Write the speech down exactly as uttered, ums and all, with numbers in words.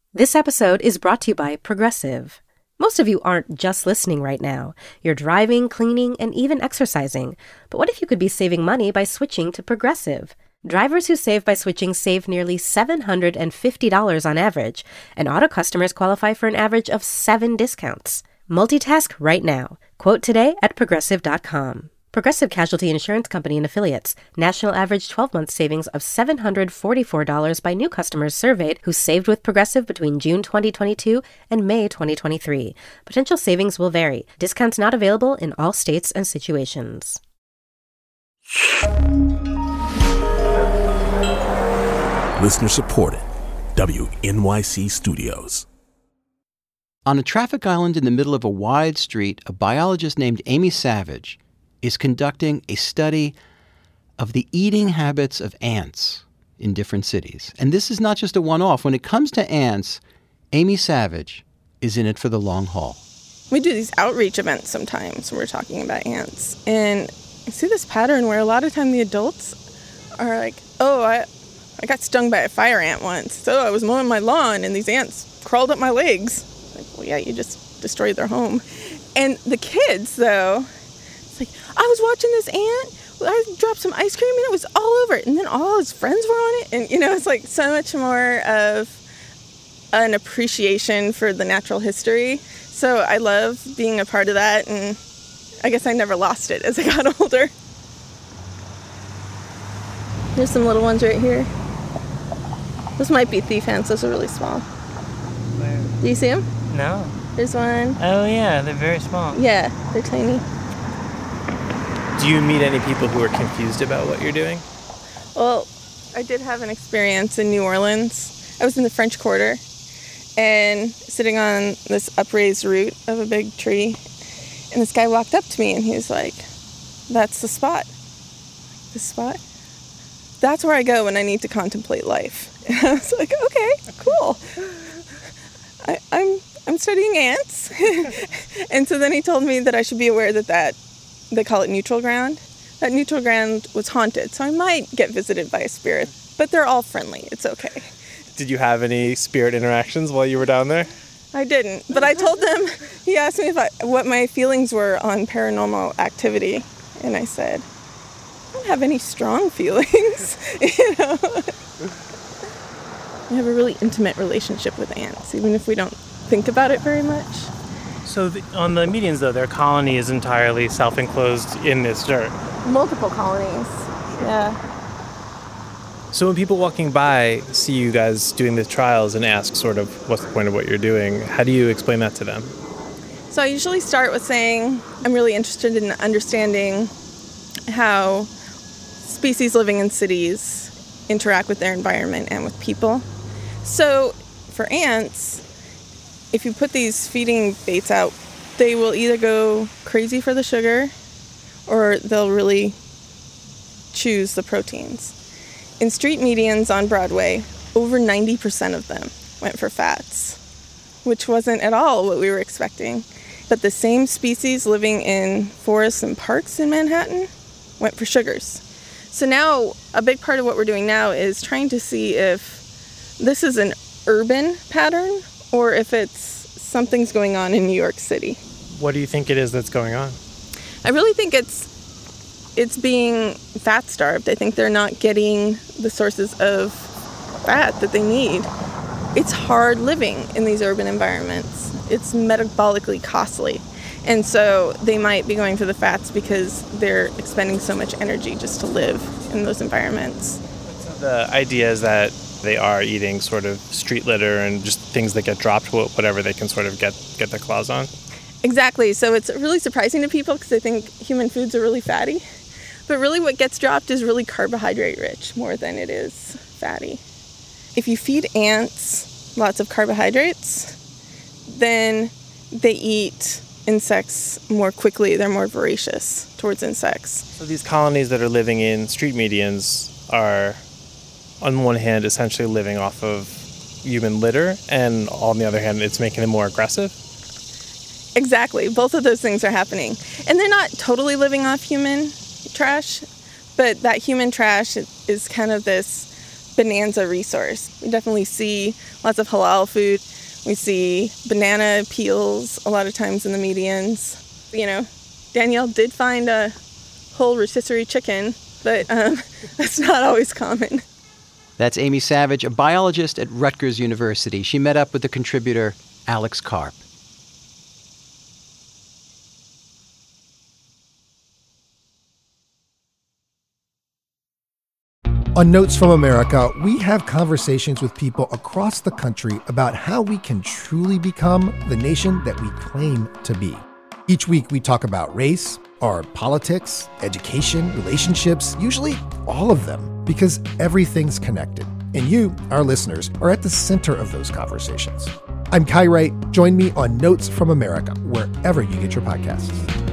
This episode is brought to you by Progressive. Most of you aren't just listening right now. You're driving, cleaning, and even exercising. But what if you could be saving money by switching to Progressive? Drivers who save by switching save nearly seven hundred fifty dollars on average, and auto customers qualify for an average of seven discounts. Multitask right now. Quote today at progressive dot com. Progressive Casualty Insurance Company and Affiliates. National average twelve-month savings of seven hundred forty-four dollars by new customers surveyed who saved with Progressive between June twenty twenty-two and May twenty twenty-three. Potential savings will vary. Discounts not available in all states and situations. Listener supported. W N Y C Studios. On a traffic island in the middle of a wide street, a biologist named Amy Savage is conducting a study of the eating habits of ants in different cities. And this is not just a one-off. When it comes to ants, Amy Savage is in it for the long haul. We do these outreach events sometimes when we're talking about ants. And I see this pattern where a lot of time the adults are like, oh, I, I got stung by a fire ant once. So I was mowing my lawn and these ants crawled up my legs. Like, well, yeah, you just destroyed their home. And the kids, though, it's like, I was watching this ant, I dropped some ice cream and it was all over it. And then all his friends were on it. And, you know, it's like so much more of an appreciation for the natural history. So I love being a part of that. And I guess I never lost it as I got older. There's some little ones right here. This might be thief ants. Those are really small. Where? Do you see them? No. There's one. Oh, yeah, they're very small. Yeah, they're tiny. Do you meet any people who are confused about what you're doing? Well, I did have an experience in New Orleans. I was in the French Quarter and sitting on this upraised root of a big tree. And this guy walked up to me and he was like, that's the spot. The spot? That's where I go when I need to contemplate life. And I was like, okay, cool. I, I'm I'm studying ants. And so then he told me that I should be aware that that, they call it neutral ground. That neutral ground was haunted, so I might get visited by a spirit. But they're all friendly. It's okay. Did you have any spirit interactions while you were down there? I didn't, but I told them, he asked me if I, what my feelings were on paranormal activity. And I said, I don't have any strong feelings, you know. We have a really intimate relationship with ants, even if we don't think about it very much. So the, on the medians, though, their colony is entirely self-enclosed in this dirt. Multiple colonies, yeah. So when people walking by see you guys doing the trials and ask sort of what's the point of what you're doing, how do you explain that to them? So I usually start with saying I'm really interested in understanding how species living in cities interact with their environment and with people. So for ants, if you put these feeding baits out, they will either go crazy for the sugar or they'll really choose the proteins. In street medians on Broadway, over ninety percent of them went for fats, which wasn't at all what we were expecting. But the same species living in forests and parks in Manhattan went for sugars. So now a big part of what we're doing now is trying to see if this is an urban pattern or if it's something's going on in New York City. What do you think it is that's going on? I really think it's it's being fat starved. I think they're not getting the sources of fat that they need. It's hard living in these urban environments. It's metabolically costly. And so they might be going for the fats because they're expending so much energy just to live in those environments. The idea is that they are eating sort of street litter and just things that get dropped, whatever they can sort of get, get their claws on. Exactly. So it's really surprising to people because they think human foods are really fatty. But really what gets dropped is really carbohydrate rich more than it is fatty. If you feed ants lots of carbohydrates, then they eat insects more quickly. They're more voracious towards insects. So these colonies that are living in street medians are, on one hand, essentially living off of human litter, and on the other hand, it's making them more aggressive? Exactly. Both of those things are happening. And they're not totally living off human trash, but that human trash is kind of this bonanza resource. We definitely see lots of halal food. We see banana peels a lot of times in the medians. You know, Danielle did find a whole rotisserie chicken, but um, that's not always common. That's Amy Savage, a biologist at Rutgers University. She met up with the contributor Alex Karp. On Notes from America, we have conversations with people across the country about how we can truly become the nation that we claim to be. Each week, we talk about race, our politics, education, relationships, usually all of them, because everything's connected. And you, our listeners, are at the center of those conversations. I'm Kai Wright. Join me on Notes from America, wherever you get your podcasts.